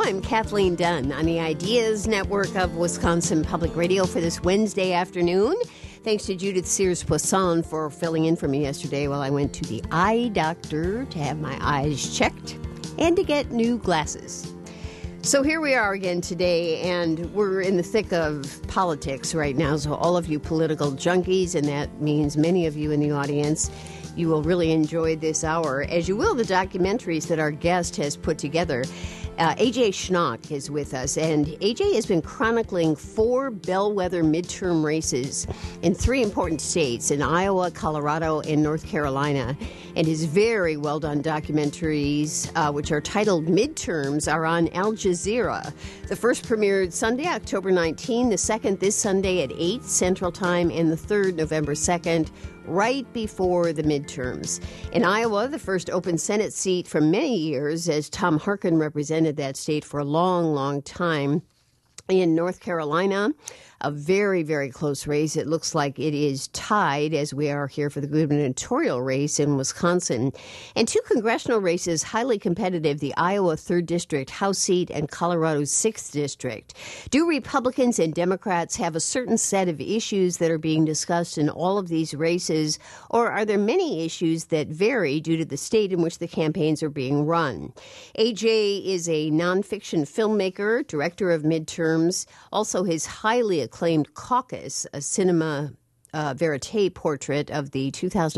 I'm Kathleen Dunn on the Ideas Network of Wisconsin Public Radio for this Wednesday afternoon. Thanks to Judith Sears-Poisson for filling in for me yesterday while I went to the eye doctor to have my eyes checked and to get new glasses. So here we are again today, and we're in the thick of politics right now. So all of you political junkies, and that means many of you in the audience, you will really enjoy this hour, as you will the documentaries that our guest has put together. A.J. Schnock is with us, and A.J. has been chronicling 4 bellwether midterm races in 3 important states, in Iowa, Colorado, and North Carolina. And his very well-done documentaries, which are titled Midterms, are on Al Jazeera. The first premiered Sunday, October 19, the second this Sunday at 8 Central Time, and the third November 2nd, right before the midterms. In Iowa, the first open Senate seat for many years, as Tom Harkin represented that state for a long, long time. In North Carolina, a very, very close race. It looks like it is tied, as we are here for the gubernatorial race in Wisconsin. And 2 congressional races, highly competitive, the Iowa 3rd District House seat and Colorado's 6th District. Do Republicans and Democrats have a certain set of issues that are being discussed in all of these races, or are there many issues that vary due to the state in which the campaigns are being run? AJ is a nonfiction filmmaker, director of Midterms, also his highly acclaimed Caucus, a cinema verite portrait of the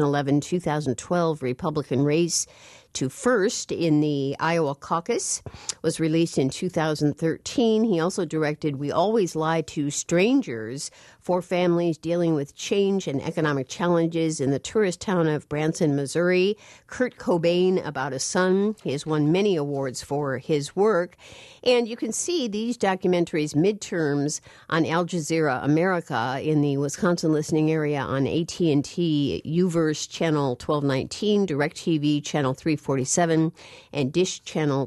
2011-2012 Republican race to first in the Iowa caucus, was released in 2013. He also directed We Always Lie to Strangers for families dealing with change and economic challenges in the tourist town of Branson, Missouri. Kurt Cobain, About a Son. He has won many awards for his work. And you can see these documentaries, Midterms, on Al Jazeera America in the Wisconsin listening area on AT&T UVerse Channel 1219, DirecTV Channel 347, and Dish Channel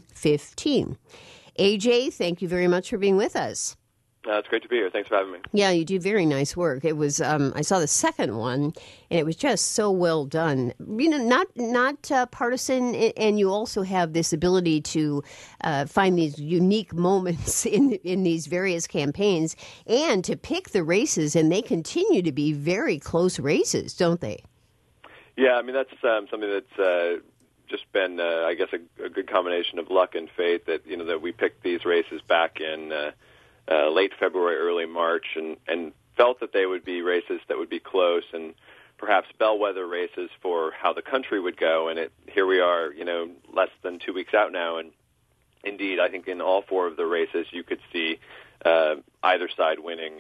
215. AJ, thank you very much for being with us. It's great to be here. Thanks for having me. Yeah, you do very nice work. It was I saw the second one, and it was just so well done. You know, not partisan, and you also have this ability to find these unique moments in these various campaigns, and to pick the races, and they continue to be very close races, don't they? Yeah, I mean that's something that's just been, I guess, a good combination of luck and fate that that we picked these races back in late February, early March, and felt that they would be races that would be close and perhaps bellwether races for how the country would go. And here we are, less than 2 weeks out now, and indeed, I think in all 4 of the races you could see either side winning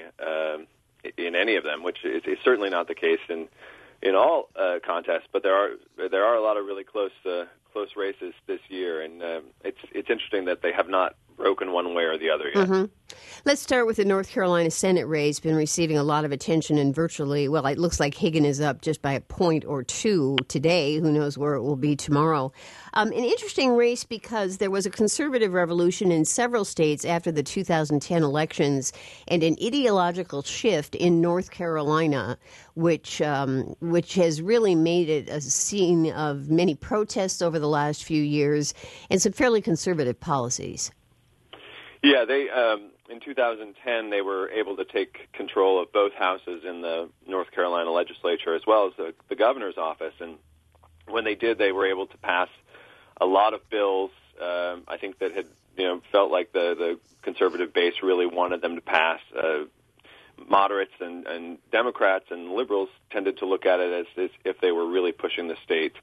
in any of them, which is certainly not the case in all contests. But there are a lot of really close races this year, and it's interesting that they have not broken one way or the other yet. Mm-hmm. Let's start with the North Carolina Senate race. Been receiving a lot of attention, and virtually, well, it looks like Higgin is up just by a point or 2 today. Who knows where it will be tomorrow? An interesting race because there was a conservative revolution in several states after the 2010 elections, and an ideological shift in North Carolina, which has really made it a scene of many protests over the last few years and some fairly conservative policies. Yeah, they in 2010 they were able to take control of both houses in the North Carolina legislature as well as the governor's office, and when they did, they were able to pass a lot of bills. I think that had felt like the conservative base really wanted them to pass. Moderates and Democrats and liberals tended to look at it as if they were really pushing the state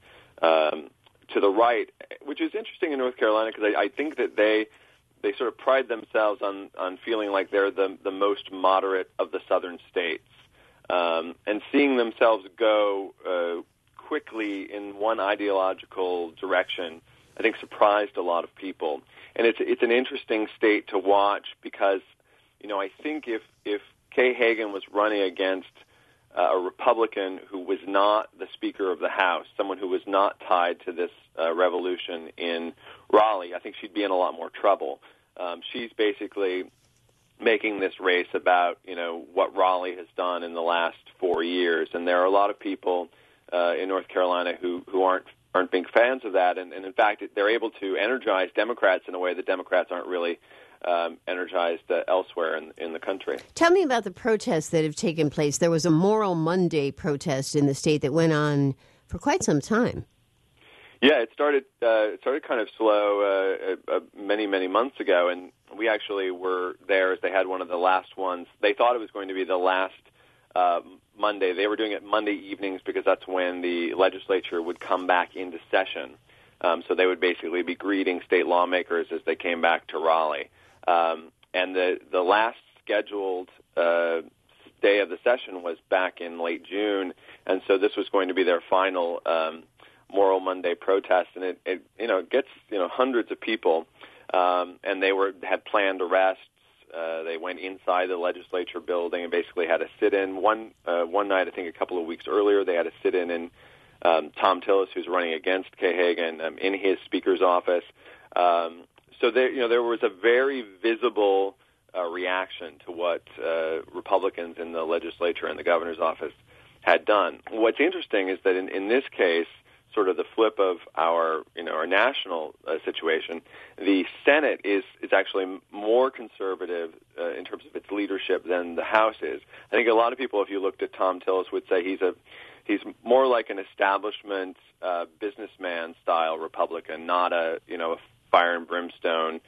to the right, which is interesting in North Carolina because I think that they sort of pride themselves on feeling like they're the most moderate of the southern states. And seeing themselves go quickly in one ideological direction, I think surprised a lot of people. And it's an interesting state to watch because, I think if Kay Hagan was running against a Republican who was not the Speaker of the House, someone who was not tied to this revolution in Raleigh, I think she'd be in a lot more trouble. She's basically making this race about, what Raleigh has done in the last 4 years. And there are a lot of people in North Carolina who aren't big fans of that, and in fact, they're able to energize Democrats in a way that Democrats aren't really energized elsewhere in the country. Tell me about the protests that have taken place. There was a Moral Monday protest in the state that went on for quite some time. Yeah, it started kind of slow many months ago, and we actually were there as they had one of the last ones. They thought it was going to be the last Monday. They were doing it Monday evenings because that's when the legislature would come back into session. So they would basically be greeting state lawmakers as they came back to Raleigh. And the last scheduled day of the session was back in late June, and so this was going to be their final Moral Monday protest, and it gets hundreds of people, and they had planned arrests. They went inside the legislature building and basically had a sit-in. One night, I think a couple of weeks earlier, they had a sit-in in Tom Tillis, who's running against Kay Hagan, in his speaker's office. So there was a very visible reaction to what Republicans in the legislature and the governor's office had done. What's interesting is that in this case, sort of the flip of our national situation, the Senate is actually more conservative in terms of its leadership than the House is. I think a lot of people, if you looked at Tom Tillis, would say he's more like an establishment businessman style Republican, not a fire and brimstone.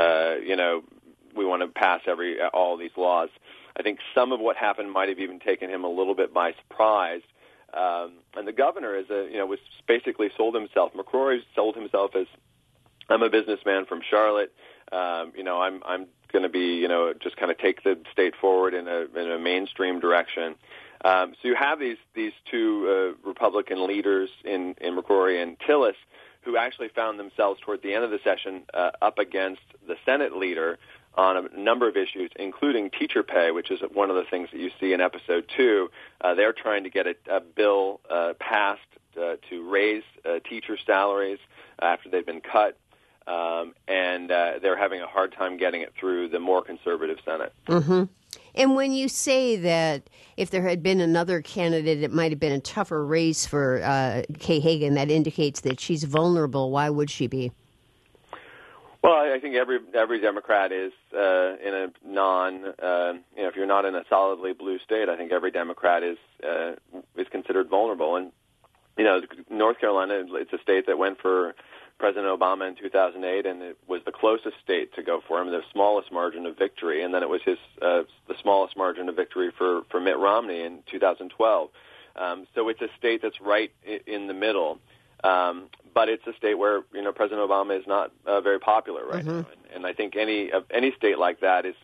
We want to pass all these laws. I think some of what happened might have even taken him a little bit by surprise. And the governor was basically sold himself. McCrory sold himself as, I'm a businessman from Charlotte. I'm going to be just kind of take the state forward in a mainstream direction. So you have these two Republican leaders in McCrory and Tillis, who actually found themselves toward the end of the session up against the Senate leader on a number of issues, including teacher pay, which is one of the things that you see in Episode 2. They're trying to get a bill passed to raise teacher salaries after they've been cut, and they're having a hard time getting it through the more conservative Senate. Mm-hmm. And when you say that if there had been another candidate, it might have been a tougher race for Kay Hagan, that indicates that she's vulnerable. Why would she be? Well, I think every Democrat is in a if you're not in a solidly blue state, I think every Democrat is considered vulnerable. And North Carolina, it's a state that went for President Obama in 2008, and it was the closest state to go for him, the smallest margin of victory, and then it was the smallest margin of victory for Mitt Romney in 2012. So it's a state that's right in the middle. But it's a state where President Obama is not very popular right now, and I think any state like that is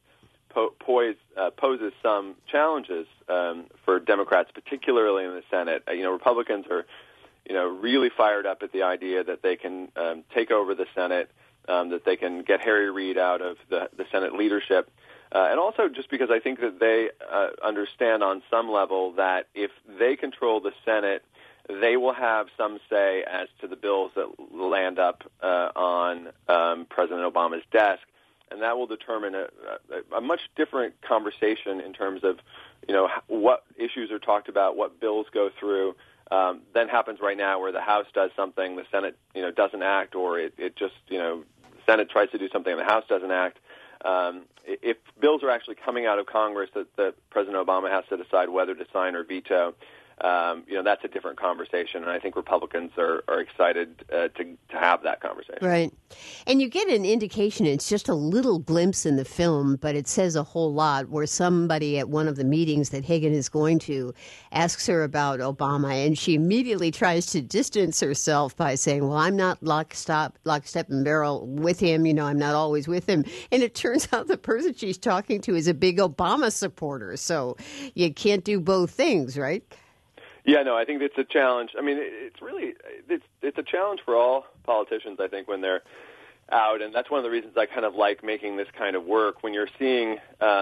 poses some challenges for Democrats, particularly in the Senate. Republicans are really fired up at the idea that they can take over the Senate, that they can get Harry Reid out of the Senate leadership, and also just because I think that they understand on some level that if they control the Senate, they will have some say as to the bills that land up on President Obama's desk, and that will determine a much different conversation in terms of, what issues are talked about, what bills go through, than happens right now, where the House does something, the Senate, doesn't act, or it just, the Senate tries to do something and the House doesn't act. If bills are actually coming out of Congress that President Obama has to decide whether to sign or veto, that's a different conversation, and I think Republicans are excited to have that conversation. Right. And you get an indication, it's just a little glimpse in the film, but it says a whole lot, where somebody at one of the meetings that Hagan is going to asks her about Obama, and she immediately tries to distance herself by saying, well, I'm not lockstep and barrel with him, I'm not always with him. And it turns out the person she's talking to is a big Obama supporter, so you can't do both things, right? Yeah, no, I think it's a challenge. I mean, it's a challenge for all politicians, I think, when they're out, and that's one of the reasons I kind of like making this kind of work. When you're seeing,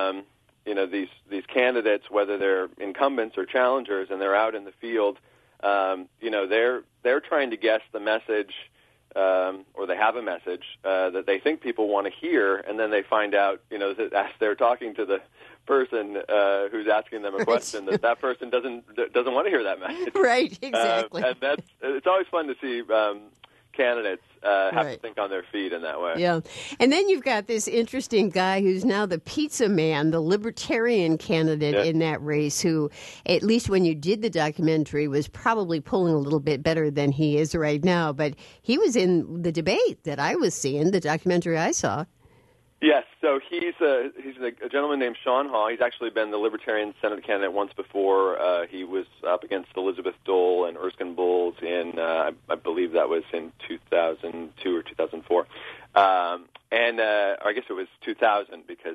these candidates, whether they're incumbents or challengers, and they're out in the field, they're trying to guess the message or they have a message that they think people want to hear, and then they find out, that as they're talking to the person who's asking them a question, that person doesn't want to hear that message. Right, exactly. And it's always fun to see candidates have to think on their feet in that way. Yeah. And then you've got this interesting guy who's now the pizza man, the libertarian candidate in that race, who, at least when you did the documentary, was probably pulling a little bit better than he is right now. But he was in the debate that I was seeing, the documentary I saw. Yes, so he's a gentleman named Sean Haw. He's actually been the Libertarian Senate candidate once before. He was up against Elizabeth Dole and Erskine Bowles in, I believe that was in 2002 or 2004. Or I guess it was 2000 because,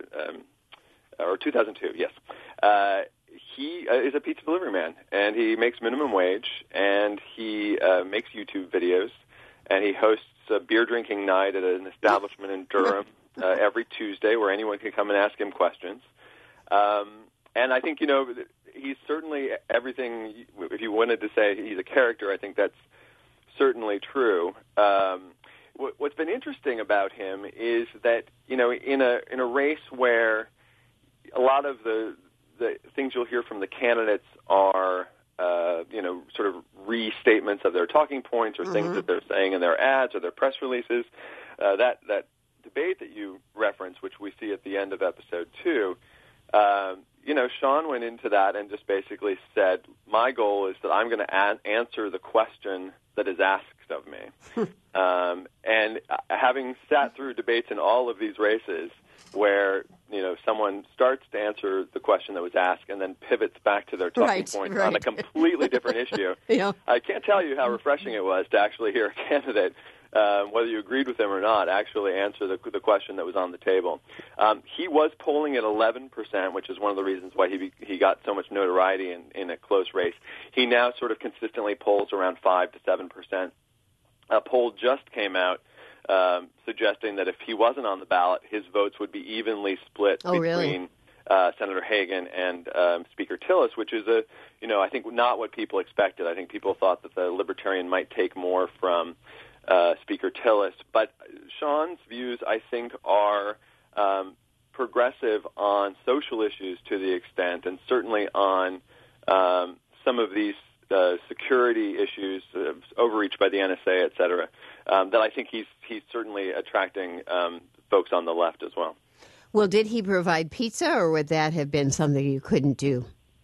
or 2002, yes. He is a pizza delivery man, and he makes minimum wage, and he makes YouTube videos, and he hosts a beer drinking night at an establishment in Durham. Every Tuesday, where anyone can come and ask him questions. And I think, he's certainly everything. If you wanted to say he's a character, I think that's certainly true. What's been interesting about him is that, in a race where a lot of the things you'll hear from the candidates are, sort of restatements of their talking points or things that they're saying in their ads or their press releases, that debate that you referenced, which we see at the end of episode 2, Sean went into that and just basically said, my goal is that I'm going to answer the question that is asked of me. And having sat through debates in all of these races where, someone starts to answer the question that was asked and then pivots back to their talking point on a completely different issue, I can't tell you how refreshing it was to actually hear a candidate, whether you agreed with him or not, actually answer the question that was on the table. He was polling at 11%, which is one of the reasons why he got so much notoriety in a close race. He now sort of consistently polls around 5 to 7%. A poll just came out suggesting that if he wasn't on the ballot, his votes would be evenly split between Senator Hagan and Speaker Tillis, which is I think not what people expected. I think people thought that the Libertarian might take more from Speaker Tillis. But Sean's views, I think, are progressive on social issues to the extent, and certainly on some of these security issues, overreach by the NSA, et cetera, that I think he's certainly attracting folks on the left as well. Well, did he provide pizza, or would that have been something you couldn't do?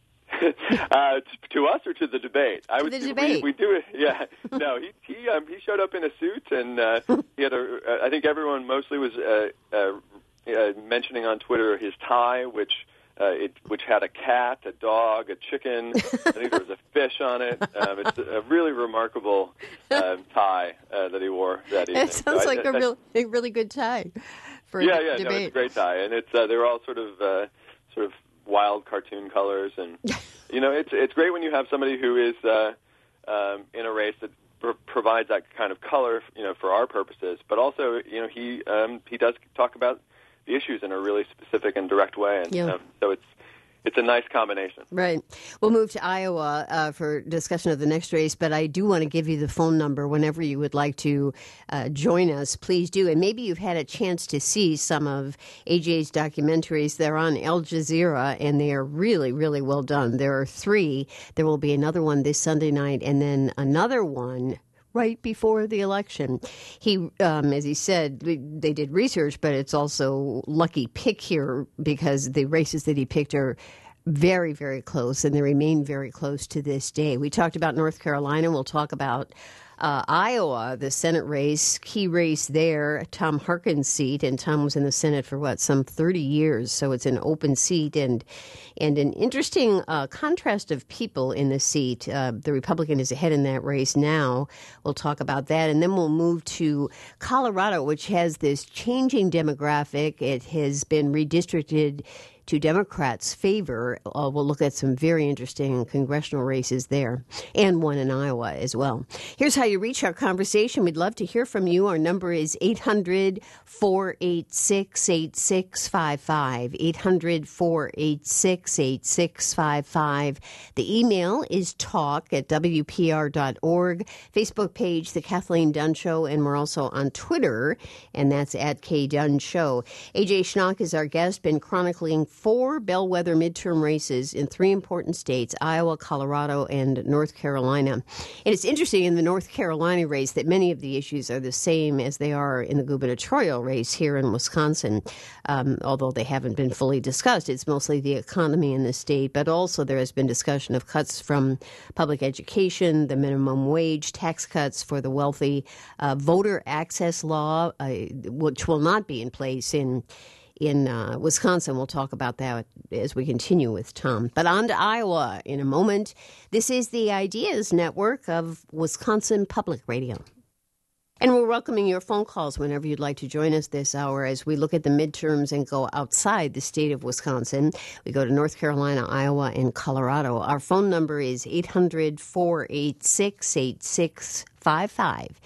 To us or to the debate? The debate. We do it. Yeah. No, he showed up in a suit, and he had I think everyone mostly was mentioning on Twitter his tie, which had a cat, a dog, a chicken. I think there was a fish on it. It's a really remarkable tie that he wore that evening. It sounds like a really good tie for a debate. No, it's a great tie, and it's they're all sort of wild cartoon colors, and it's great when you have somebody who is in a race that provides that kind of color, for our purposes, but also he does talk about the issues in a really specific and direct way, and so it's a nice combination. Right. We'll move to Iowa for discussion of the next race, but I do want to give you the phone number whenever you would like to join us. Please do. And maybe you've had a chance to see some of AJ's documentaries. They're on Al Jazeera, and they are really, really well done. There are 3. There will be another one this Sunday night, and then another one right before the election. He, as he said, they did research, but it's also lucky pick here because the races that he picked are very, very close, and they remain very close to this day. We talked about North Carolina. We'll talk about Iowa, the Senate race, key race there, Tom Harkin's seat, and Tom was in the Senate for some 30 years, so it's an open seat, and an interesting contrast of people in the seat. The Republican is ahead in that race now. We'll talk about that, and then we'll move to Colorado, which has this changing demographic. It has been redistricted to Democrats' favor. We'll look at some very interesting congressional races there, and one in Iowa as well. Here's how you reach our conversation. We'd love to hear from you. Our number is 800-486-8655, 800-486-8655. The email is talk@wpr.org, Facebook page, The Kathleen Dunn Show, and we're also on Twitter, and that's @KDunn_Show. A.J. Schnock is our guest, been chronicling 4 bellwether midterm races in 3 important states, Iowa, Colorado, and North Carolina. And it's interesting in the North Carolina race that many of the issues are the same as they are in the gubernatorial race here in Wisconsin, although they haven't been fully discussed. It's mostly the economy in the state, but also there has been discussion of cuts from public education, the minimum wage, tax cuts for the wealthy, voter access law, which will not be in place in Wisconsin. We'll talk about that as we continue with Tom. But on to Iowa in a moment. This is the Ideas Network of Wisconsin Public Radio. And we're welcoming your phone calls whenever you'd like to join us this hour as we look at the midterms and go outside the state of Wisconsin. We go to North Carolina, Iowa, and Colorado. Our phone number is 800-486-8655,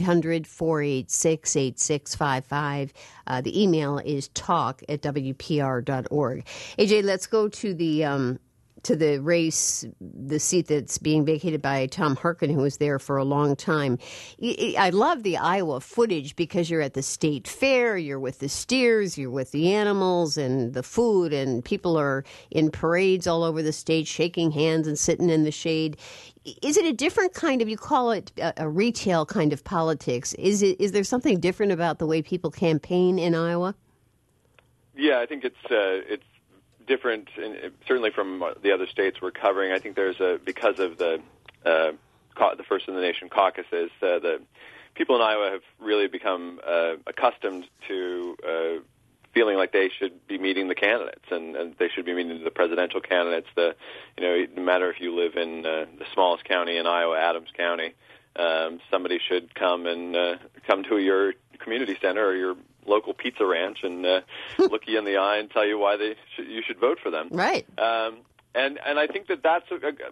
800-486-8655. The email is talk@wpr.org. AJ, let's go to the race, the seat that's being vacated by Tom Harkin, who was there for a long time. I love the Iowa footage because you're at the state fair, you're with the steers, you're with the animals and the food, and people are in parades all over the state shaking hands and sitting in the shade. Is it a different kind of, you call it a retail kind of politics? Is there something different about the way people campaign in Iowa? Yeah, I think it's different, certainly from the other states we're covering. I think there's because of the First in the Nation caucuses, the people in Iowa have really become accustomed to feeling like they should be meeting the candidates, and they should be meeting the presidential candidates. No matter if you live in the smallest county in Iowa, Adams County, somebody should come to your community center or your local pizza ranch and look you in the eye and tell you why you should vote for them. Right. And I think that's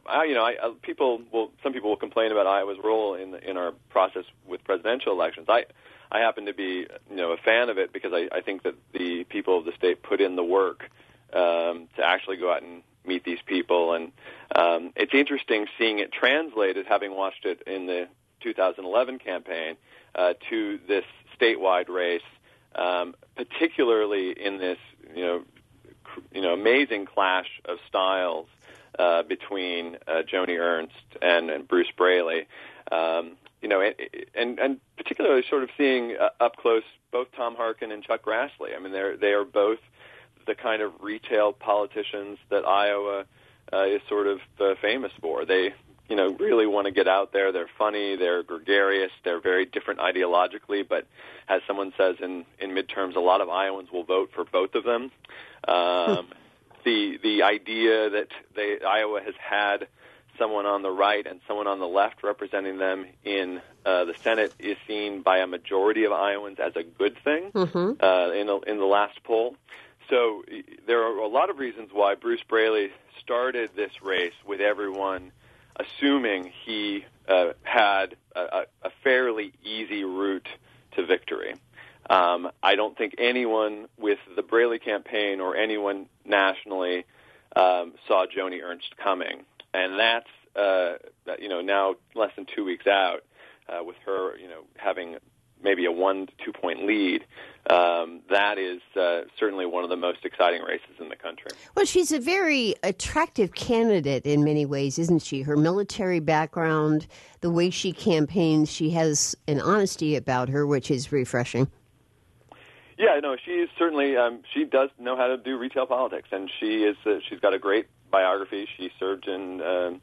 some people will complain about Iowa's role in our process with presidential elections. I happen to be a fan of it because I think that the people of the state put in the work to actually go out and meet these people, and it's interesting seeing it translated, having watched it in the 2011 campaign, to this statewide race. Particularly in this, amazing clash of styles between Joni Ernst and Bruce Braley, and particularly sort of seeing up close both Tom Harkin and Chuck Grassley. I mean, they are both the kind of retail politicians that Iowa is sort of famous for. They really want to get out there. They're funny, they're gregarious, they're very different ideologically, but as someone says in midterms, a lot of Iowans will vote for both of them. The idea that Iowa has had someone on the right and someone on the left representing them in the Senate is seen by a majority of Iowans as a good thing in the last poll. So there are a lot of reasons why Bruce Braley started this race with everyone assuming he had a fairly easy route to victory. I don't think anyone with the Braley campaign or anyone nationally saw Joni Ernst coming, and that's now less than 2 weeks out, with her having maybe a 1 to 2 point lead. That is certainly one of the most exciting races in the country. Well, she's a very attractive candidate in many ways, isn't she? Her military background, the way she campaigns, she has an honesty about her, which is refreshing. Yeah, no, she is certainly. She does know how to do retail politics, and she's got a great biography. She served in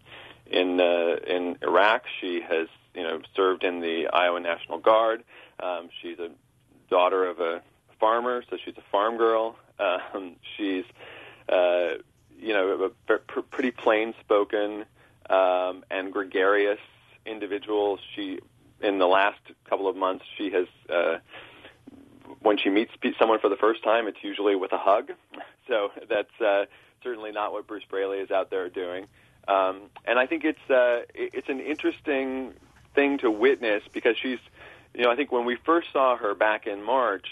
Iraq. She has served in the Iowa National Guard. She's a daughter of a farmer, so she's a farm girl. She's a pretty plain-spoken and gregarious individual. In the last couple of months, she has when she meets someone for the first time, it's usually with a hug. So that's certainly not what Bruce Braley is out there doing. And I think it's an interesting thing to witness because she's, I think when we first saw her back in March,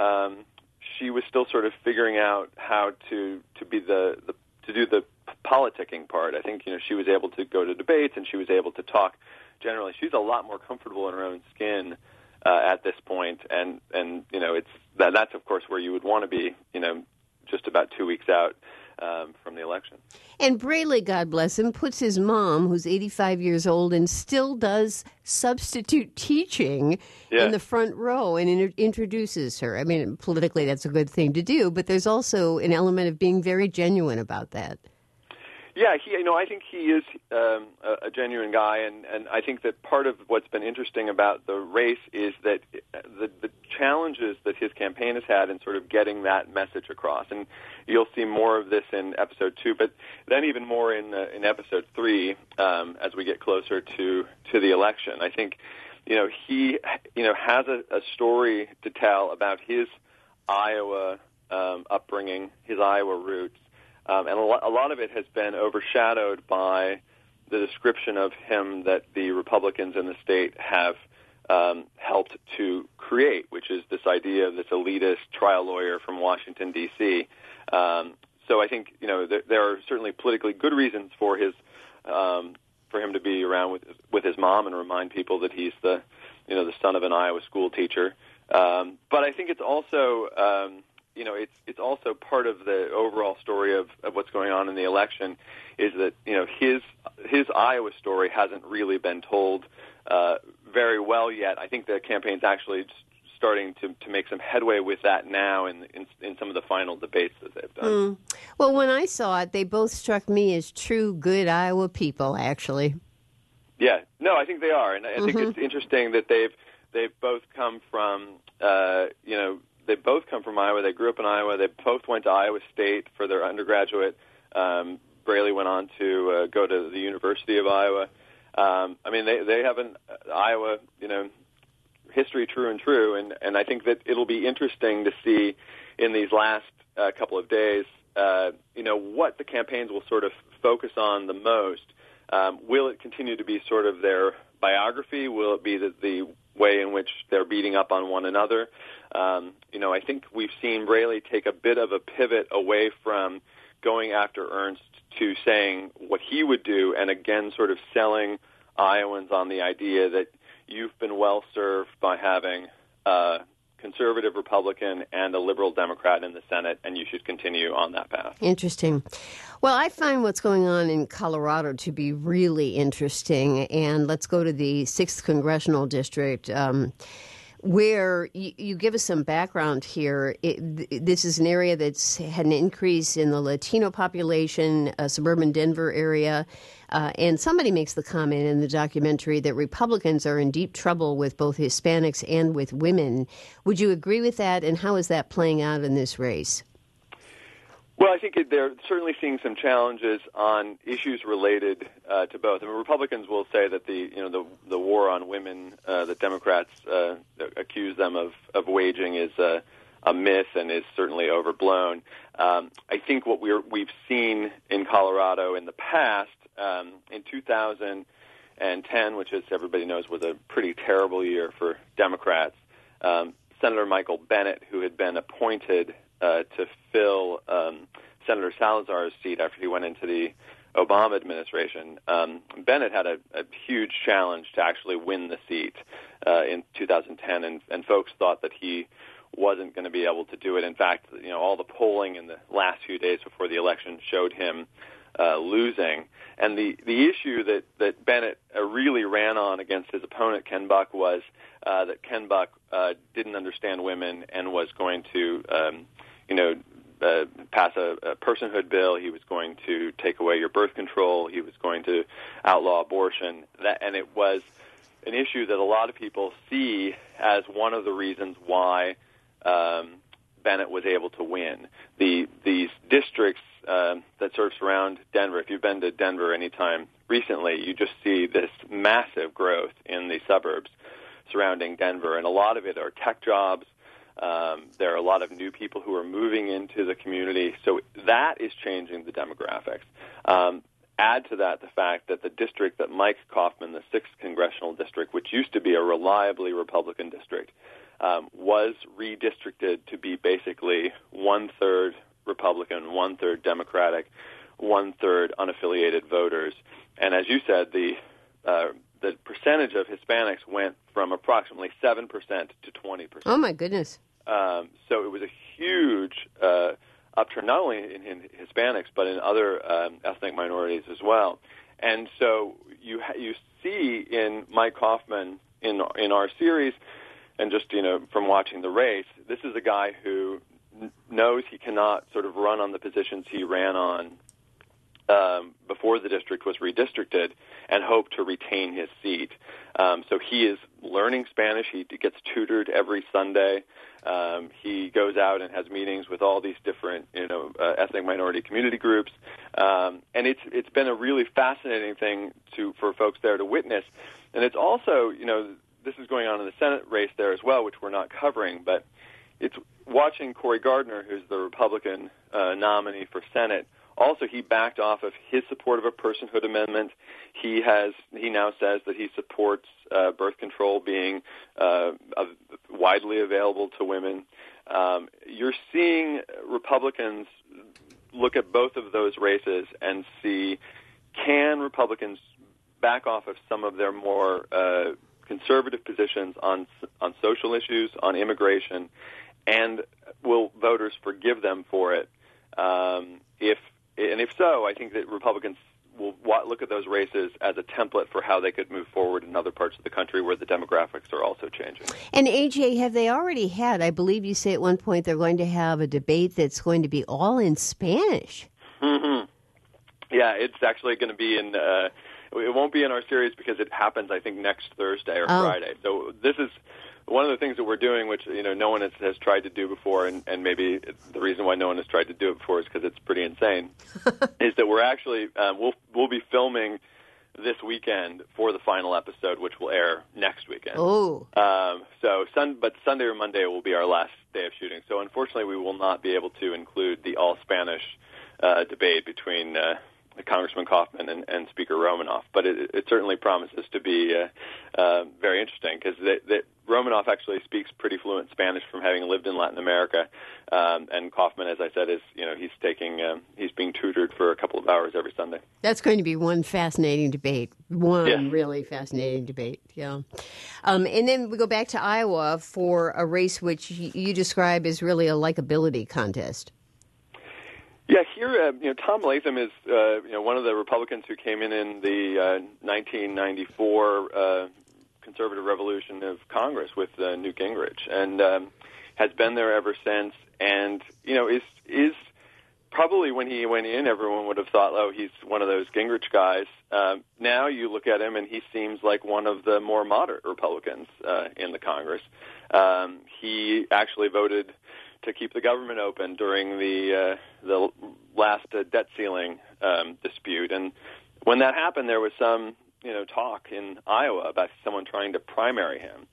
she was still sort of figuring out how to do the politicking part. I think she was able to go to debates and she was able to talk generally. She's a lot more comfortable in her own skin at this point, and that's of course where you would want to be, just about 2 weeks out from the election. And Braley, God bless him, puts his mom, who's 85 years old and still does substitute teaching in the front row and introduces her. I mean, politically that's a good thing to do, but there's also an element of being very genuine about that. Yeah, I think he is a genuine guy, and I think that part of what's been interesting about the race is that the challenges that his campaign has had in sort of getting that message across, and you'll see more of this in episode 2, but then even more in episode 3 as we get closer to the election. I think he has a story to tell about his Iowa upbringing, his Iowa roots. And a lot of it has been overshadowed by the description of him that the Republicans in the state have helped to create, which is this idea of this elitist trial lawyer from Washington, D.C. So I think there are certainly politically good reasons for him to be around with his mom and remind people that he's the son of an Iowa school teacher. But I think it's also it's also part of the overall story of what's going on in the election is that, his Iowa story hasn't really been told very well yet. I think the campaign's actually starting to make some headway with that now in some of the final debates that they've done. Well, when I saw it, they both struck me as true, good Iowa people, actually. Yeah. No, I think they are. And I think it's interesting that they've both come from, they both come from Iowa. They grew up in Iowa. They both went to Iowa State for their undergraduate. Braley went on to go to the University of Iowa. They have an Iowa, history true and true. And I think that it'll be interesting to see in these last couple of days, what the campaigns will sort of focus on the most. Will it continue to be sort of their biography? Will it be the way in which they're beating up on one another? I think we've seen Braley take a bit of a pivot away from going after Ernst to saying what he would do, and again sort of selling Iowans on the idea that you've been well served by having a conservative Republican and a liberal Democrat in the Senate, and you should continue on that path. Interesting. Well, I find what's going on in Colorado to be really interesting, and let's go to the 6th Congressional District, where you give us some background here. This is an area that's had an increase in the Latino population, suburban Denver area, and somebody makes the comment in the documentary that Republicans are in deep trouble with both Hispanics and with women. Would you agree with that, and how is that playing out in this race? Well, I think they're certainly seeing some challenges on issues related to both. I mean, Republicans will say that the war on women that Democrats accuse them of waging is a myth and is certainly overblown. I think what we've seen in Colorado in the past, in 2010, which, as everybody knows, was a pretty terrible year for Democrats, Senator Michael Bennet, who had been appointed to fill Senator Salazar's seat after he went into the Obama administration. Bennet had a huge challenge to actually win the seat in 2010, and folks thought that he wasn't going to be able to do it. In fact, all the polling in the last few days before the election showed him losing. And the issue that Bennet really ran on against his opponent, Ken Buck, was that Ken Buck didn't understand women and was going to pass a personhood bill. He was going to take away your birth control. He was going to outlaw abortion. And it was an issue that a lot of people see as one of the reasons why Bennet was able to win. These districts that sort of surround Denver, if you've been to Denver anytime recently, you just see this massive growth in the suburbs surrounding Denver, and a lot of it are tech jobs. There are a lot of new people who are moving into the community, so that is changing the demographics. Add to that the fact that the district that Mike Coffman, the 6th Congressional District, which used to be a reliably Republican district, was redistricted to be basically 1/3 Republican, 1/3 Democratic, 1/3 unaffiliated voters. And as you said, the percentage of Hispanics went from approximately 7% to 20%. Oh, my goodness. So it was a huge upturn, not only in Hispanics, but in other ethnic minorities as well. And so you see in Mike Coffman in our series, and just, from watching the race, this is a guy who knows he cannot sort of run on the positions he ran on before the district was redistricted and hope to retain his seat. So he is learning Spanish. He gets tutored every Sunday. He goes out and has meetings with all these different, ethnic minority community groups. And it's been a really fascinating thing for folks there to witness. And it's also, this is going on in the Senate race there as well, which we're not covering, but it's watching Cory Gardner, who's the Republican nominee for Senate. Also, he backed off of his support of a personhood amendment. He now says that he supports birth control being widely available to women. You're seeing Republicans look at both of those races and see, can Republicans back off of some of their more conservative positions on social issues, on immigration, and will voters forgive them for it? If so, I think that Republicans will look at those races as a template for how they could move forward in other parts of the country where the demographics are also changing. And AJ, have they already had, I believe you say at one point they're going to have a debate that's going to be all in Spanish. Mm-hmm. Yeah, it's actually going to be it won't be in our series because it happens, I think, next Thursday or Friday. So this is one of the things that we're doing, which no one has tried to do before, and maybe the reason why no one has tried to do it before is because it's pretty insane, is that we're actually we'll be filming this weekend for the final episode, which will air next weekend. Oh. But Sunday or Monday will be our last day of shooting. So unfortunately, we will not be able to include the all-Spanish debate between Congressman Coffman and Speaker Romanoff, but it certainly promises to be very interesting because Romanoff actually speaks pretty fluent Spanish from having lived in Latin America, and Coffman, as I said, is he's being tutored for a couple of hours every Sunday. That's going to be one fascinating debate. Really fascinating debate. Yeah, and then we go back to Iowa for a race which you describe as really a likability contest. Yeah, here, Tom Latham is, one of the Republicans who came in the 1994 conservative revolution of Congress with Newt Gingrich, and has been there ever since. And is probably when he went in, everyone would have thought, oh, he's one of those Gingrich guys. Now you look at him, and he seems like one of the more moderate Republicans in the Congress. He actually voted to keep the government open during the last debt ceiling dispute. And when that happened, there was some talk in Iowa about someone trying to primary him.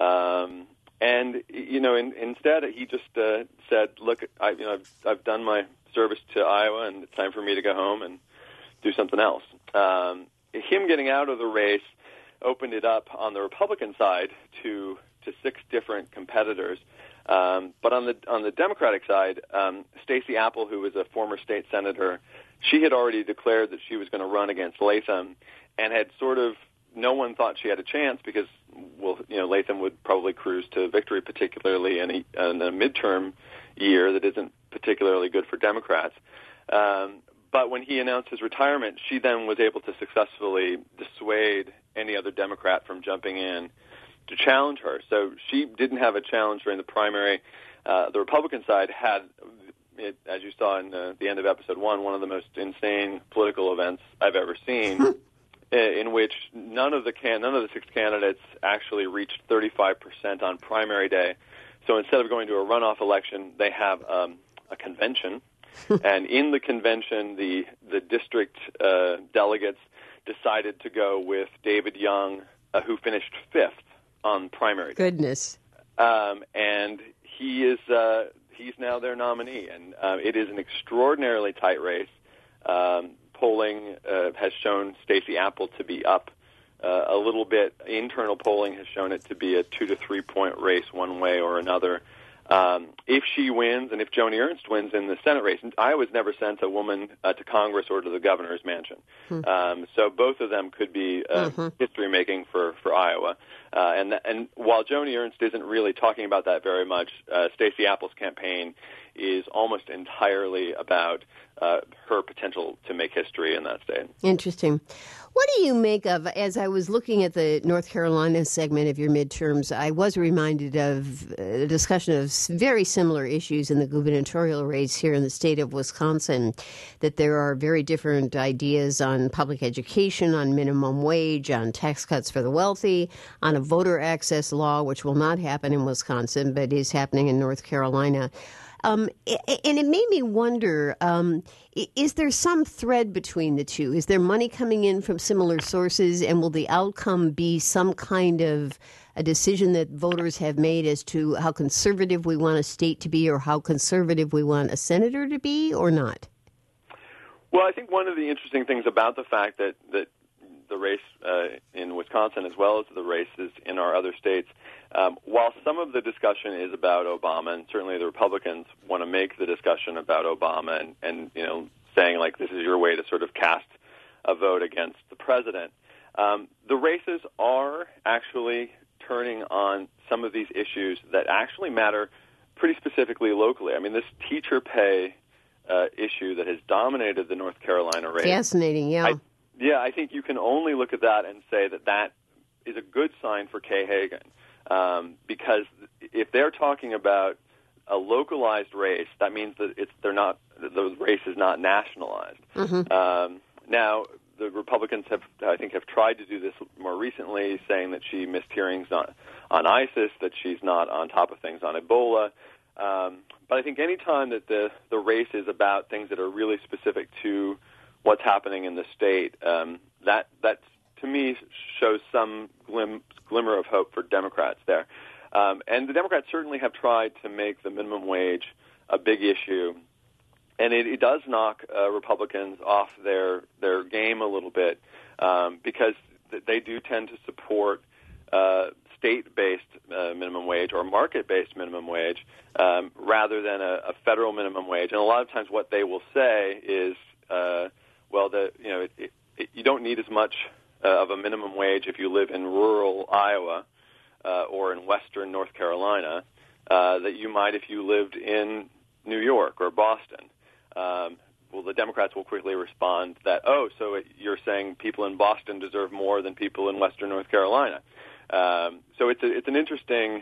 Instead he just said, "Look, I've done my service to Iowa, and it's time for me to go home and do something else." Him getting out of the race opened it up on the Republican side to 6 different competitors. But on the Democratic side, Stacey Apple, who was a former state senator, she had already declared that she was going to run against Latham, and had no one thought she had a chance because, Latham would probably cruise to victory, particularly in a midterm year that isn't particularly good for Democrats. But when he announced his retirement, she then was able to successfully dissuade any other Democrat from jumping in to challenge her. So she didn't have a challenge during the primary. The Republican side had, as you saw in the end of episode 1, one of the most insane political events I've ever seen, in which none of the 6 candidates actually reached 35% on primary day. So instead of going to a runoff election, they have a convention, and in the convention, the district delegates decided to go with David Young, who finished 5th on primary day. Goodness. And he's now their nominee, and it is an extraordinarily tight race. Polling has shown Stacey Apple to be up a little bit. Internal polling has shown it to be a 2 to 3 point race one way or another. If she wins, and if Joni Ernst wins in the Senate race, Iowa's never sent a woman to Congress or to the governor's mansion. So both of them could be history-making for Iowa. And while Joni Ernst isn't really talking about that very much, Stacey Apple's campaign is almost entirely about her potential to make history in that state. Interesting. What do you make of, as I was looking at the North Carolina segment of your midterms, I was reminded of a discussion of very similar issues in the gubernatorial race here in the state of Wisconsin, that there are very different ideas on public education, on minimum wage, on tax cuts for the wealthy, on a voter access law, which will not happen in Wisconsin, but is happening in North Carolina. And it made me wonder, is there some thread between the two? Is there money coming in from similar sources, and will the outcome be some kind of a decision that voters have made as to how conservative we want a state to be or how conservative we want a senator to be, or not? Well, I think one of the interesting things about the fact that the race in Wisconsin, as well as the races in our other states, while some of the discussion is about Obama, and certainly the Republicans want to make the discussion about Obama and saying, like, this is your way to sort of cast a vote against the president, the races are actually turning on some of these issues that actually matter pretty specifically locally. I mean, this teacher pay issue that has dominated the North Carolina race. Fascinating, yeah. I think you can only look at that and say that is a good sign for Kay Hagan, because if they're talking about a localized race, that means that the race is not nationalized. Now, the Republicans have tried to do this more recently, saying that she missed hearings on ISIS, that she's not on top of things on Ebola. But I think any time that the race is about things that are really specific to what's happening in the state, that to me shows some glimmer of hope for Democrats there. And the Democrats certainly have tried to make the minimum wage a big issue, and it does knock Republicans off their game a little bit, because they do tend to support state-based minimum wage or market-based minimum wage rather than a federal minimum wage. And a lot of times what they will say is, you don't need as much of a minimum wage if you live in rural Iowa or in western North Carolina that you might if you lived in New York or Boston. Well, the Democrats will quickly respond that, so you're saying people in Boston deserve more than people in western North Carolina. So it's an interesting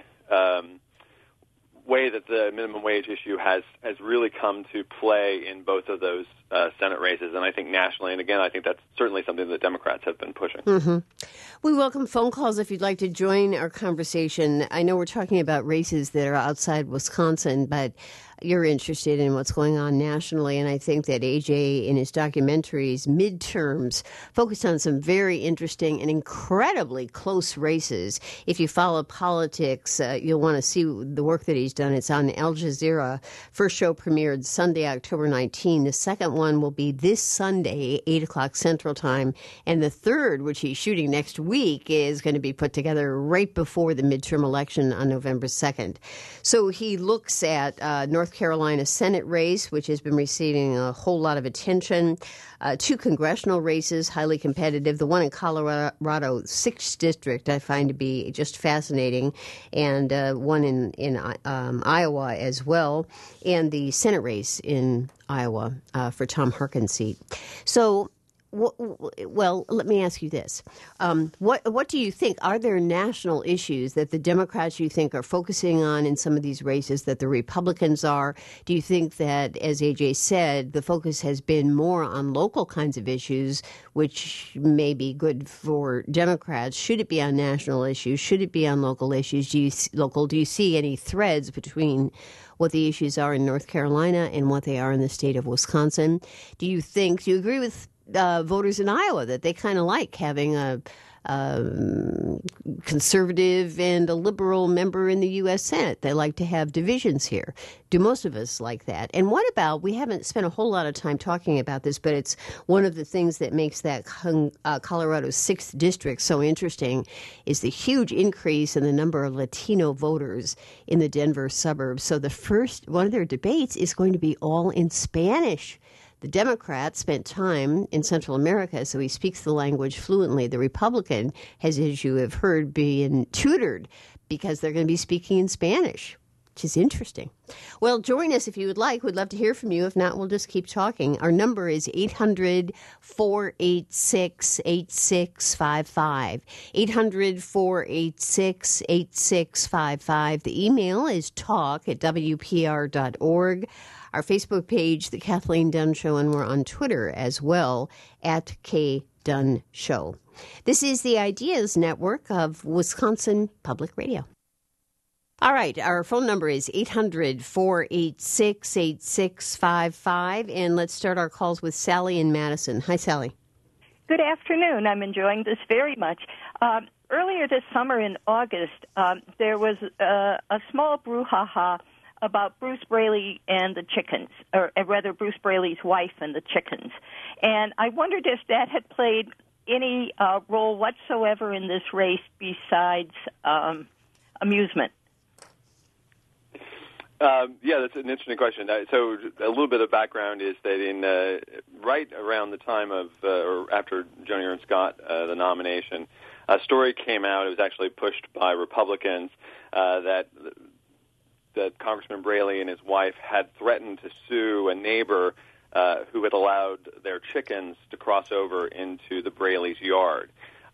way that the minimum wage issue has really come to play in both of those Senate races, and I think nationally, and again, I think that's certainly something that Democrats have been pushing. We welcome phone calls if you'd like to join our conversation. I know we're talking about races that are outside Wisconsin, but you're interested in what's going on nationally, and I think that AJ, in his documentaries, Midterms, focused on some very interesting and incredibly close races. If you follow politics, you'll want to see the work that he's done. It's on Al Jazeera. First show premiered Sunday, October 19. The second one will be this Sunday, 8 o'clock Central Time, and the third, which he's shooting next week, is going to be put together right before the midterm election on November 2nd. So he looks at North Carolina Senate race, which has been receiving a whole lot of attention. 2 congressional races, highly competitive. The one in Colorado, 6th District, I find to be just fascinating, and one in Iowa as well, and the Senate race in Iowa for Tom Harkin's seat. So, well, let me ask you this. What do you think? Are there national issues that the Democrats, you think, are focusing on in some of these races that the Republicans are? Do you think that, as AJ said, the focus has been more on local kinds of issues, which may be good for Democrats? Should it be on national issues? Should it be on local issues? Do you see any threads between what the issues are in North Carolina and what they are in the state of Wisconsin? Do you agree with voters in Iowa that they kind of like having a conservative and a liberal member in the U.S. Senate. They like to have divisions here. Do most of us like that? And what about, we haven't spent a whole lot of time talking about this, but it's one of the things that makes that Colorado 6th district so interesting is the huge increase in the number of Latino voters in the Denver suburbs. So the first one of their debates is going to be all in Spanish. The Democrat spent time in Central America, so he speaks the language fluently. The Republican has, as you have heard, been tutored because they're going to be speaking in Spanish, which is interesting. Well, join us if you would like. We'd love to hear from you. If not, we'll just keep talking. Our number is 800-486-8655. 800-486-8655. The email is talk@wpr.org. Our Facebook page, The Kathleen Dunn Show, and we're on Twitter as well, @KDunn Show. This is the Ideas Network of Wisconsin Public Radio. All right, our phone number is 800-486-8655, and let's start our calls with Sally in Madison. Hi, Sally. Good afternoon. I'm enjoying this very much. Earlier this summer in August, there was a small brouhaha about Bruce Braley and the chickens, or rather Bruce Braley's wife and the chickens. And I wondered if that had played any role whatsoever in this race besides amusement. Yeah, that's an interesting question. So a little bit of background is that in right around the time of, or after Joni Ernst got the nomination, a story came out. It was actually pushed by Republicans that Congressman Braley and his wife had threatened to sue a neighbor who had allowed their chickens to cross over into the Braley's yard.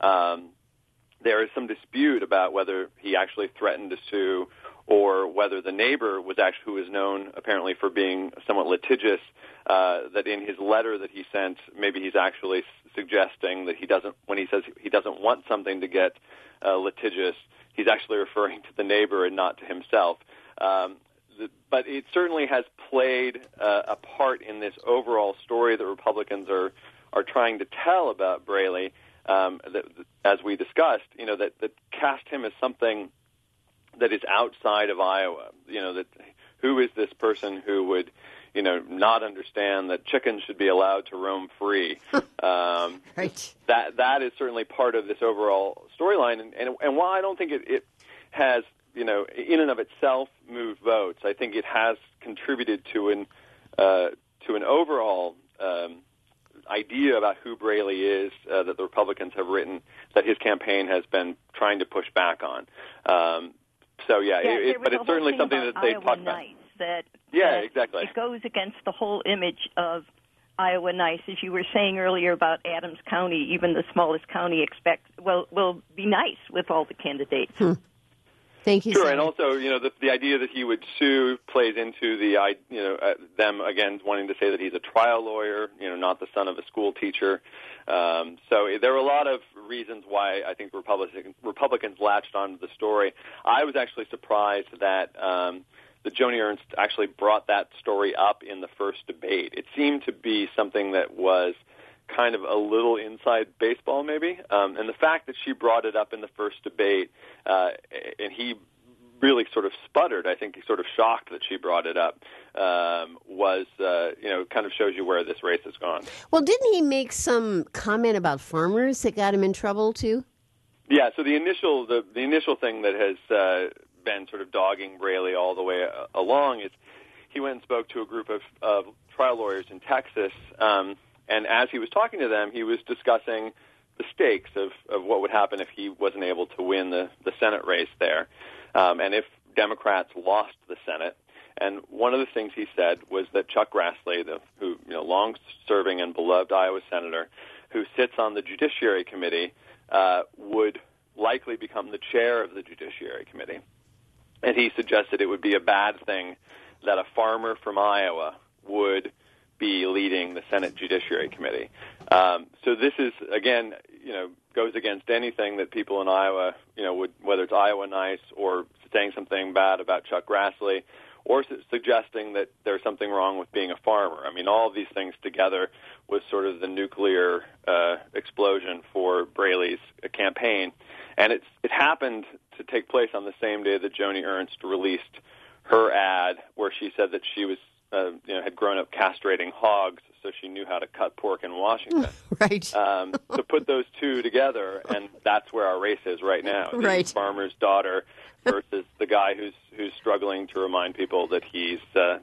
There is some dispute about whether he actually threatened to sue or whether the neighbor was actually, who is known apparently for being somewhat litigious, that in his letter that he sent, maybe he's actually suggesting that he doesn't, when he says he doesn't want something to get litigious, he's actually referring to the neighbor and not to himself. But it certainly has played a part in this overall story that Republicans are trying to tell about Braley, that, as we discussed, that cast him as something that is outside of Iowa. That who is this person who would, not understand that chickens should be allowed to roam free? Right. That is certainly part of this overall storyline, and while I don't think it has, in and of itself moved votes, I think it has contributed to an overall idea about who Braley is that the Republicans have written, that his campaign has been trying to push back on. But it's certainly something that they've talked about. Exactly. It goes against the whole image of Iowa nice, as you were saying earlier about Adams County. Even the smallest county will be nice with all the candidates. Thank you. Sure, and also, the idea that he would sue plays into the, them again wanting to say that he's a trial lawyer, not the son of a school teacher. So there are a lot of reasons why I think Republicans latched onto the story. I was actually surprised that Joni Ernst actually brought that story up in the first debate. It seemed to be something that was kind of a little inside baseball, maybe. And the fact that she brought it up in the first debate, and he really sort of sputtered, I think he sort of shocked that she brought it up, was, kind of shows you where this race has gone. Well, didn't he make some comment about farmers that got him in trouble, too? Yeah, so the initial thing that has been sort of dogging Braley all the way along is he went and spoke to a group of trial lawyers in Texas, and as he was talking to them, he was discussing the stakes of what would happen if he wasn't able to win the Senate race there, and if Democrats lost the Senate. And one of the things he said was that Chuck Grassley, who long-serving and beloved Iowa senator, who sits on the Judiciary Committee, would likely become the chair of the Judiciary Committee. And he suggested it would be a bad thing that a farmer from Iowa would be leading the Senate Judiciary Committee. So this is, again, goes against anything that people in Iowa, would, whether it's Iowa nice or saying something bad about Chuck Grassley, or suggesting that there's something wrong with being a farmer. I mean, all of these things together was sort of the nuclear explosion for Braley's campaign. And it happened to take place on the same day that Joni Ernst released her ad where she said that she was had grown up castrating hogs, so she knew how to cut pork in Washington. Right. To put those two together, and that's where our race is right now. Right. The farmer's daughter versus the guy who's struggling to remind people that he's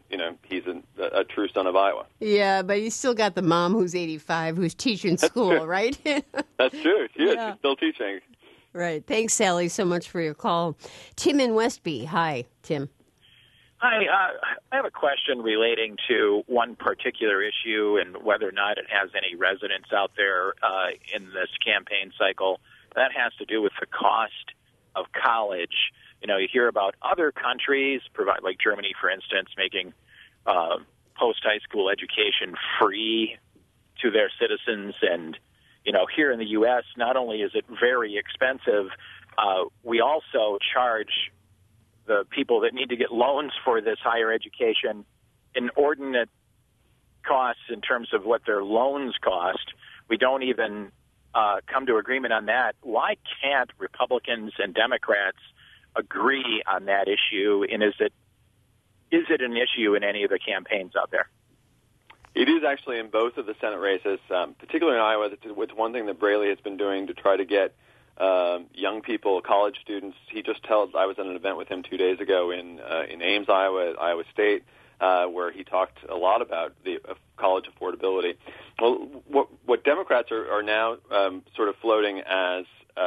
a true son of Iowa. Yeah, but you still got the mom who's 85 who's teaching school, true. Right? That's true. She is. Yeah. She's still teaching. Right. Thanks, Sally, so much for your call. Tim in Westby. Hi, Tim. Hi, I have a question relating to one particular issue and whether or not it has any resonance out there in this campaign cycle. That has to do with the cost of college. You know, you hear about other countries, like Germany, for instance, making post-high school education free to their citizens. And, you know, here in the U.S., not only is it very expensive, we also charge the people that need to get loans for this higher education inordinate costs in terms of what their loans cost. We don't even come to agreement on that. Why can't Republicans and Democrats agree on that issue? And is it an issue in any of the campaigns out there? It is actually in both of the Senate races, particularly in Iowa. It's one thing that Braley has been doing to try to get young people, college students. He just held. I was at an event with him 2 days ago in Ames, Iowa, at Iowa State, where he talked a lot about the college affordability. Well, what Democrats are now sort of floating as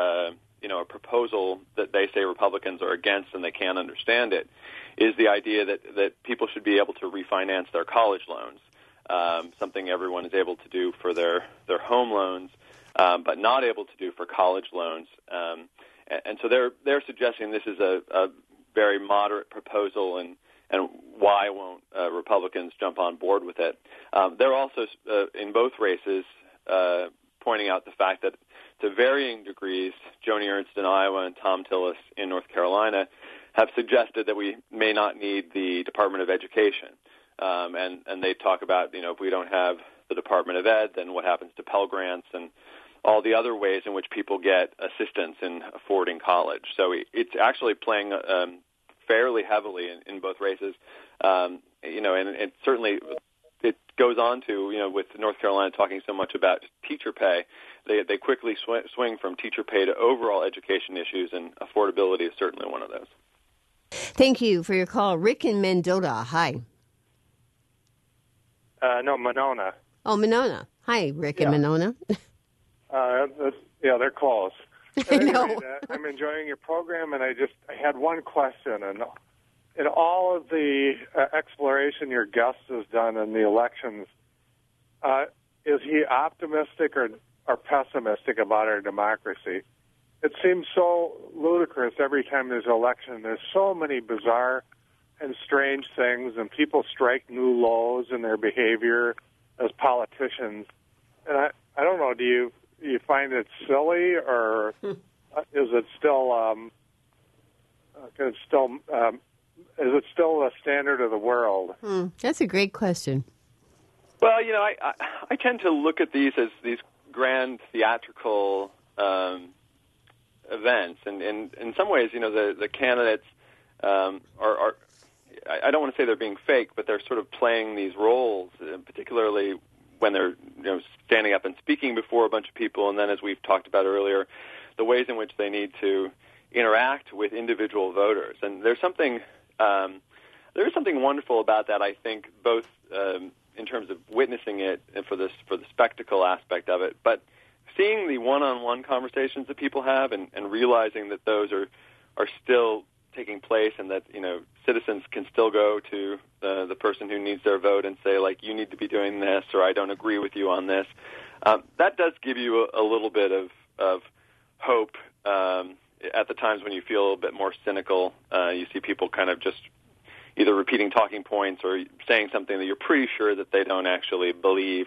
a proposal that they say Republicans are against and they can't understand it, is the idea that people should be able to refinance their college loans, something everyone is able to do for their home loans. But not able to do for college loans, and so they're suggesting this is a very moderate proposal, and why won't Republicans jump on board with it? They're also in both races pointing out the fact that to varying degrees, Joni Ernst in Iowa and Thom Tillis in North Carolina have suggested that we may not need the Department of Education, and they talk about if we don't have the Department of Ed, then what happens to Pell Grants and all the other ways in which people get assistance in affording college. So it's actually playing fairly heavily in both races, and it certainly it goes on to with North Carolina talking so much about teacher pay, they quickly swing from teacher pay to overall education issues, and affordability is certainly one of those. Thank you for your call, Rick in Mendota. Hi. No, Monona. Oh, Monona. Hi, Rick in Monona. They're close. I know. Anyway, I'm enjoying your program, and I had one question. And in all of the exploration your guest has done in the elections, is he optimistic or pessimistic about our democracy? It seems so ludicrous every time there's an election. There's so many bizarre and strange things, and people strike new lows in their behavior as politicians. And I don't know, do you find it silly, or is it still is it still the standard of the world? That's a great question. Well, I tend to look at these as these grand theatrical events, and in some ways, the candidates are I don't want to say they're being fake, but they're sort of playing these roles, particularly when they're standing up and speaking before a bunch of people, and then, as we've talked about earlier, the ways in which they need to interact with individual voters. And there's something wonderful about that, I think, both in terms of witnessing it and for the spectacle aspect of it, but seeing the one-on-one conversations that people have and realizing that those are still taking place, and that citizens can still go to the person who needs their vote and say, like, you need to be doing this, or I don't agree with you on this. That does give you a little bit of hope at the times when you feel a little bit more cynical. You see people kind of just either repeating talking points or saying something that you're pretty sure that they don't actually believe.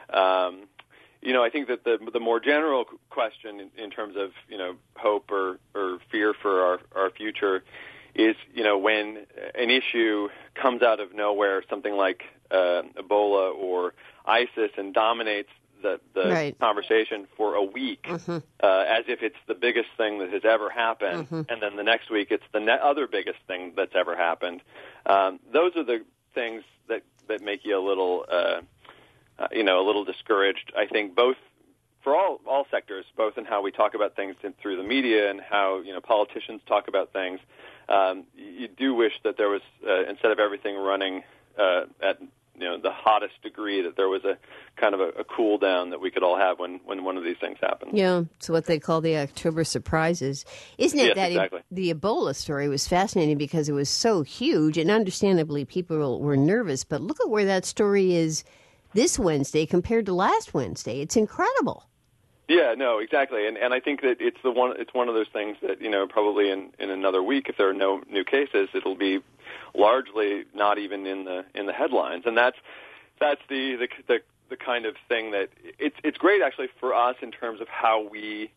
I think that the more general question in terms of hope or fear for our future is, when an issue comes out of nowhere, something like Ebola or ISIS, and dominates the right. conversation for a week, mm-hmm. As if it's the biggest thing that has ever happened, mm-hmm. and then the next week it's the other biggest thing that's ever happened. Those are the things that make you a little, a little discouraged. I think both for all sectors, both in how we talk about things through the media and how politicians talk about things. You do wish that there was, instead of everything running at the hottest degree, that there was a kind of a cool down that we could all have when one of these things happens. Yeah, it's what they call the October surprises. Isn't it yes, that exactly. The Ebola story was fascinating because it was so huge, and understandably people were nervous, but look at where that story is this Wednesday compared to last Wednesday. It's incredible. Yeah, no, exactly, and I think that it's one of those things that probably in another week, if there are no new cases, it'll be largely not even in the headlines, and that's the kind of thing that it's great actually for us in terms of how we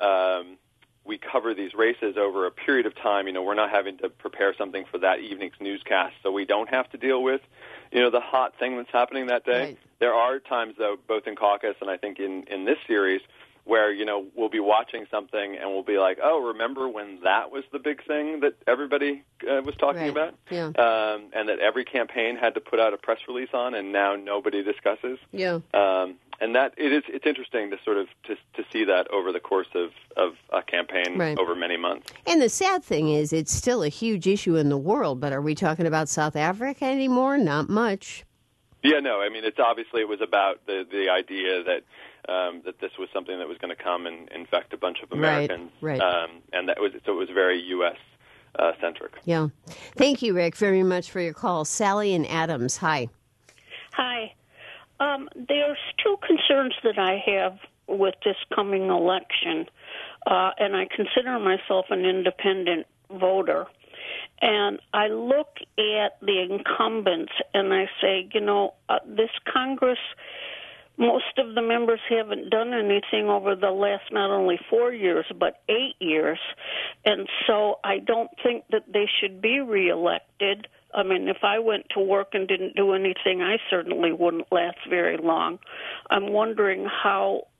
cover these races over a period of time. We're not having to prepare something for that evening's newscast, so we don't have to deal with the hot thing that's happening that day. Right. There are times, though, both in caucus and I think in this series, where we'll be watching something and we'll be like, oh, remember when that was the big thing that everybody was talking right. about? Yeah. And that every campaign had to put out a press release on, and now nobody discusses. Yeah. And that it's interesting to sort of to see that over the course of a campaign right. over many months. And the sad thing is it's still a huge issue in the world, but are we talking about South Africa anymore? Not much. Yeah, no. I mean, it was about the idea that this was something that was going to come and infect a bunch of Americans, right. And it was very U.S. Centric. Yeah. Thank you, Rick, very much for your call. Sally and Adams, hi. Hi. There's two concerns that I have with this coming election, and I consider myself an independent voter. And I look at the incumbents and I say, this Congress, most of the members haven't done anything over the last not only 4 years, but 8 years. And so I don't think that they should be reelected. I mean, if I went to work and didn't do anything, I certainly wouldn't last very long. I'm wondering how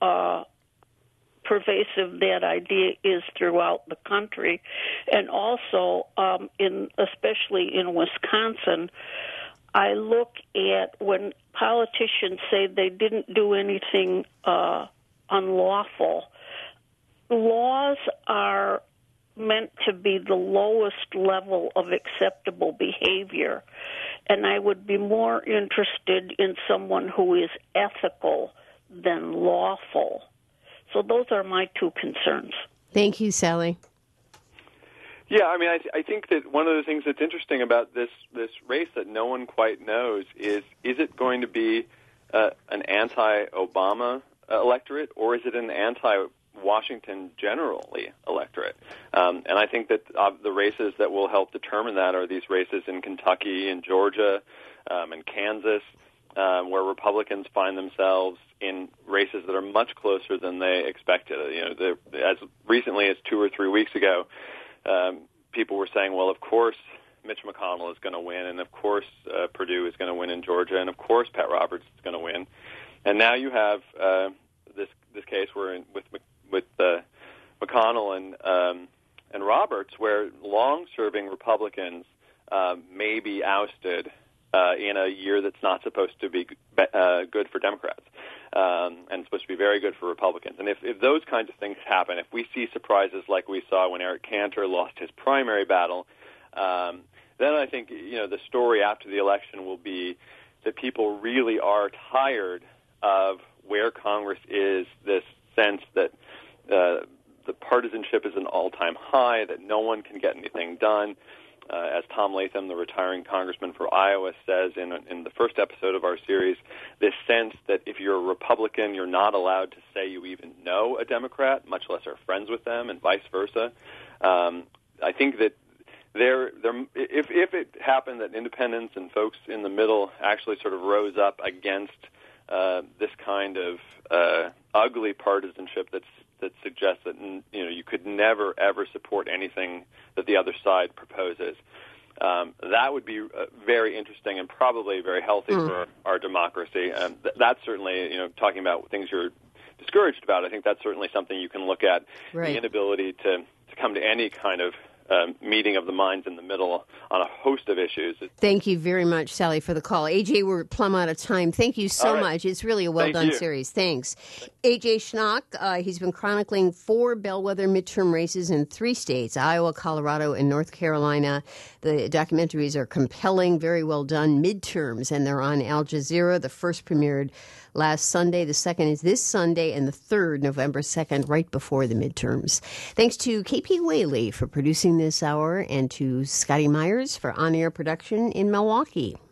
pervasive that idea is throughout the country, and also especially in Wisconsin. I look at when politicians say they didn't do anything unlawful. Laws are meant to be the lowest level of acceptable behavior, and I would be more interested in someone who is ethical than lawful. So those are my two concerns. Thank you, Sally. Yeah, I mean, I think that one of the things that's interesting about this race that no one quite knows is it going to be an anti-Obama electorate, or is it an anti-Washington generally electorate? And I think that the races that will help determine that are these races in Kentucky and Georgia and Kansas, where Republicans find themselves in races that are much closer than they expected. As recently as 2 or 3 weeks ago, people were saying, well, of course Mitch McConnell is going to win, and of course Perdue is going to win in Georgia, and of course Pat Roberts is going to win. And now you have this case where with McConnell and Roberts, where long-serving Republicans may be ousted in a year that's not supposed to be good for Democrats, and supposed to be very good for Republicans. And if those kinds of things happen, if we see surprises like we saw when Eric Cantor lost his primary battle, then I think the story after the election will be that people really are tired of where Congress is, this sense that the partisanship is an all-time high, that no one can get anything done. As Tom Latham, the retiring congressman for Iowa, says in the first episode of our series, this sense that if you're a Republican, you're not allowed to say you even know a Democrat, much less are friends with them, and vice versa. I think that if it happened that independents and folks in the middle actually sort of rose up against this kind of ugly partisanship that's that suggest that you could never ever support anything that the other side proposes. That would be very interesting and probably very healthy for our democracy. That's certainly, talking about things you're discouraged about, I think that's certainly something you can look at. Right. The inability to come to any kind of meeting of the minds in the middle on a host of issues. Thank you very much, Sally, for the call. AJ, we're plumb out of time. Thank you so much. It's really a well-done series. Thanks. AJ Schnock, he's been chronicling 4 bellwether midterm races in 3 states, Iowa, Colorado, and North Carolina. The documentaries are compelling, very well done midterms, and they're on Al Jazeera. The first premiered last Sunday. The second is this Sunday, and the third, November 2nd, right before the midterms. Thanks to KP Whaley for producing this hour, and to Scotty Myers for on-air production in Milwaukee.